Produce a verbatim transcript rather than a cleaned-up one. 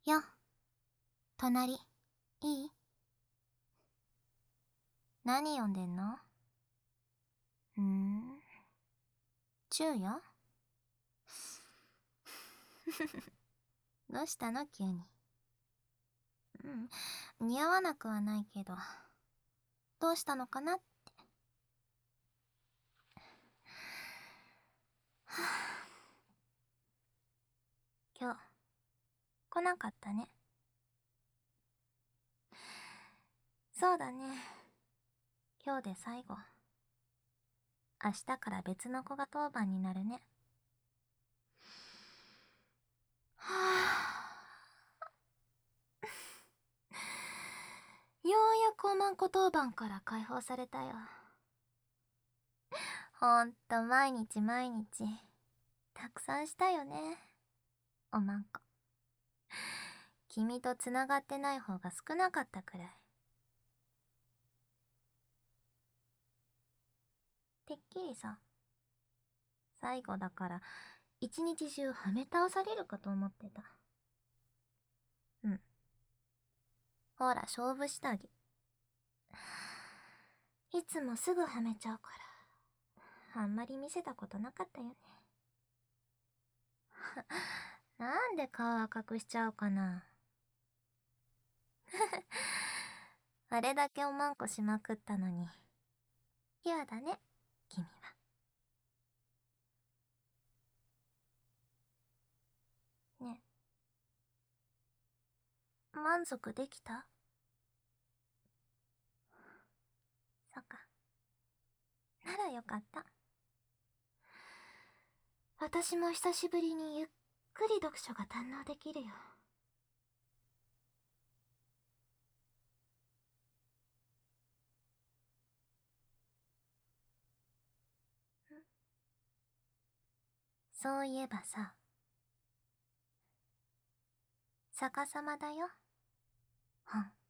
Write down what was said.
よ、隣、いい？何読んでんの？ふーん。昼夜？どうしたの急に。うん、似合わなくはないけど、どうしたのかなって。はぁ今日、来なかったね。そうだね。今日で最後。明日から別の子が当番になるね。はぁようやくおまんこ当番から解放されたよ。ほんと毎日毎日、たくさんしたよね。おまんこ。君とつながってない方が少なかったくらい。てっきりさ、最後だから一日中はめ倒されるかと思ってた。うん。ほら勝負下着。いつもすぐはめちゃうからあんまり見せたことなかったよね。なんで顔赤くしちゃうかな。あれだけおまんこしまくったのにピュアだね君は。ね、満足できた？そっか、ならよかった。私も久しぶりにゆっくり読書が堪能できるよ。そういえばさ、逆さまだよ、本。